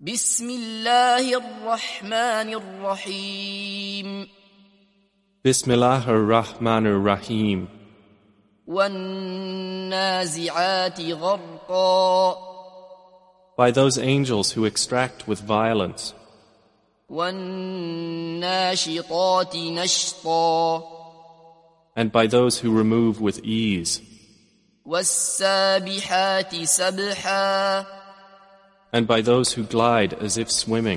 بسم الله الرحمن الرحيم Bismillah ar-Rahman ar-Rahim. والنازعات غرقا By those angels who extract with violence, والناشطات نشطا and by those who remove with ease, والسابحات سبحا and by those who glide as if swimming,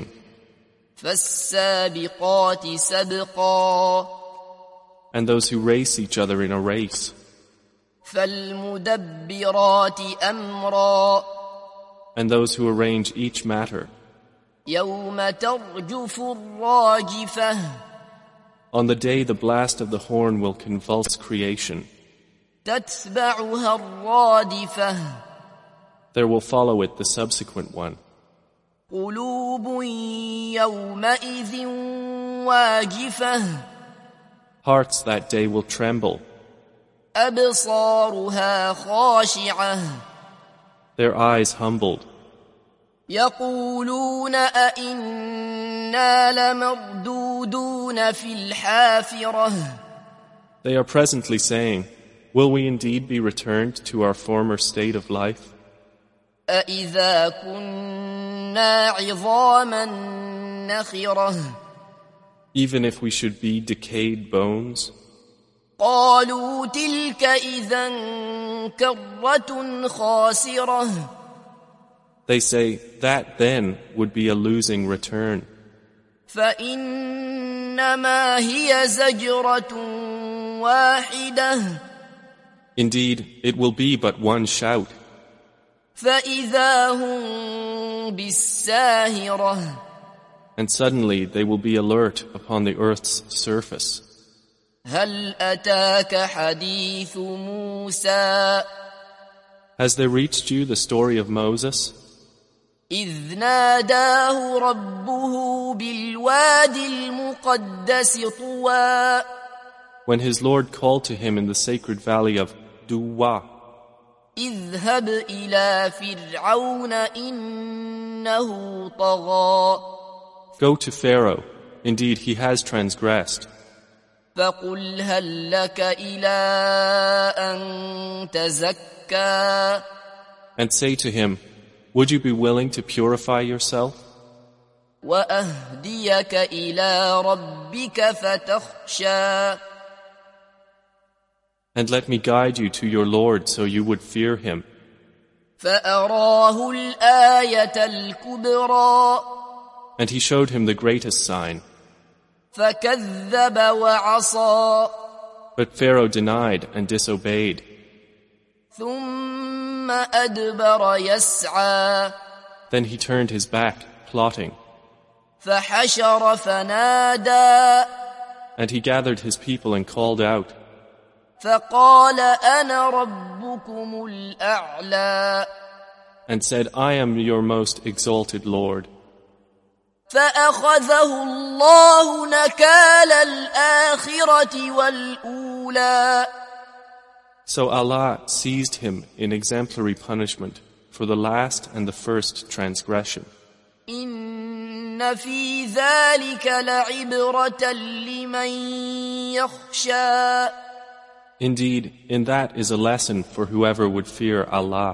فالسابقات سبقا and those who race each other in a race, فالمدبرات أمرا and those who arrange each matter. يوم ترجف الراجفة On the day the blast of the horn will convulse creation, تتبعها الرادفة there will follow it the subsequent one. قلوب يومئذ واجفة Hearts that day will tremble, أبصارها خاشعة their eyes humbled. يقولون أئنا لمردودون في الحافرة They are presently saying, will we indeed be returned to our former state of life? أإذا كنا عظاما نخرة Even if we should be decayed bones? قالوا تلك إذا كرة خاسرة They say, that then would be a losing return. فإنما هي زجرة واحدة Indeed, it will be but one shout, فإذا هم بالساهرة and suddenly they will be alert upon the earth's surface. هل أتاك حديث موسى Has there reached you the story of Moses, إذ ناداه ربه بالوادي المقدس طوى when his Lord called to him in the sacred valley of Duwa, اذهب إلى فرعون إنه طغى go to Pharaoh, indeed he has transgressed, فقل هل لك إلى أن تزكى and say to him, would you be willing to purify yourself, وأهديك إلى ربك فتخشى and let me guide you to your Lord so you would fear him. فأراه الآية الكبرى And he showed him the greatest sign. فكذب وعصى But Pharaoh denied and disobeyed. ثم أدبر يسعى Then he turned his back, plotting. فحشر فنادى And he gathered his people and called out, فقال أنا ربكم الأعلى and said, I am your most exalted Lord. فأخذه الله نكال الآخرة والأولى So Allah seized him in exemplary punishment for the last and the first transgression. إن في ذلك لعبرة لمن يخشى Indeed, in that is a lesson for whoever would fear Allah.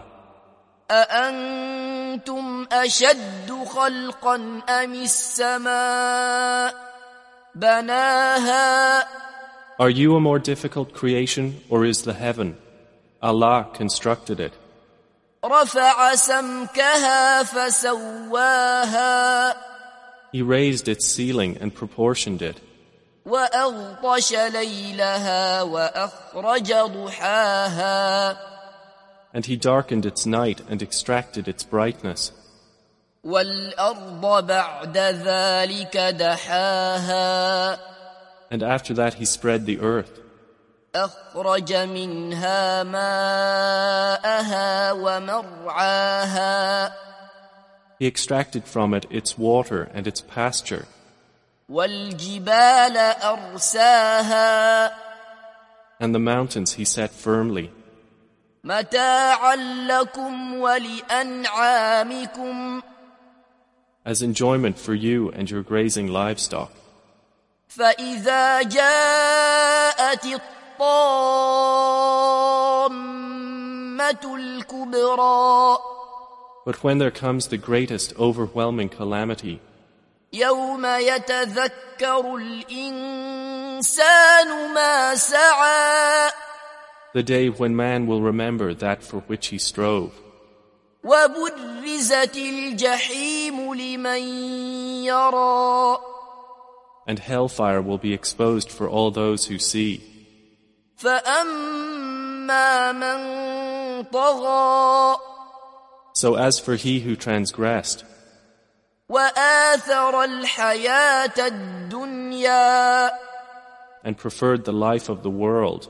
أأنتم أشد خلقا أم السماء بناها Are you a more difficult creation, or is the heaven? Allah constructed it. رفع سمكها فسواها He raised its ceiling and proportioned it. وأغطش ليلها وأخرج ضحاها And he darkened its night and extracted its brightness. والأرض بعد ذلك دحاها And after that he spread the earth. أخرج منها ماءها ومرعاها He extracted from it its water and its pasture. والجبال أرساها And the mountains he set firmly. متاعا لكم ولأنعامكم as enjoyment for you and your grazing livestock. فإذا جاءت الطامة الكبرى But when there comes the greatest overwhelming calamity, يوم يتذكر الإنسان ما سعى the day when man will remember that for which he strove, وبرزت الجحيم لمن يرى and hellfire will be exposed for all those who see. فأما من طغى So as for he who transgressed, وآثر الحياة الدنيا and preferred the life of the world,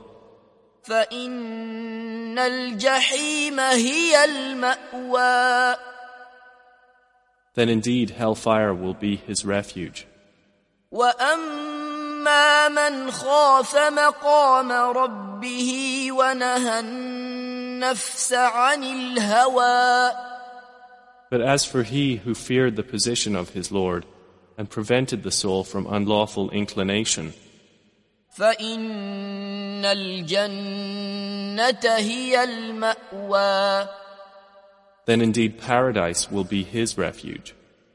فإن الجحيم هي المأوى then indeed hellfire will be his refuge. وأما من خاف مقام ربه ونهى النفس عن الهوى But as for he who feared the position of his Lord and prevented the soul from unlawful inclination, فإن الجنة هي المأوى then indeed paradise will be his refuge.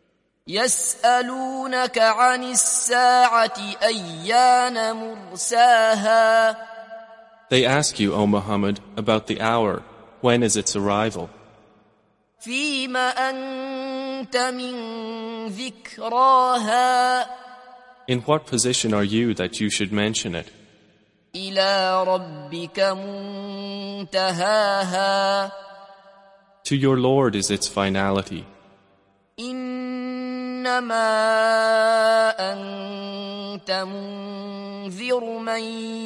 يسألونك عن الساعة أيان مرساها They ask you, O Muhammad, about the hour, when is its arrival? فيم أنت من ذكراها In what position are you that you should mention it? إلى ربك منتهاها To your Lord is its finality. إنما أنت منذر من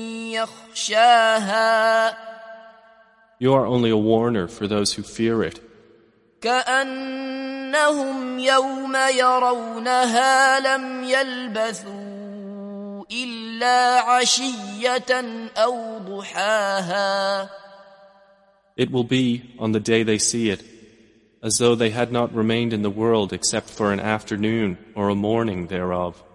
يخشاها You are only a warner for those who fear it. كأنهم يوم يرونها لم يلبثوا إلا عشية أو ضحاها It will be, on the day they see it, as though they had not remained in the world except for an afternoon or a morning thereof.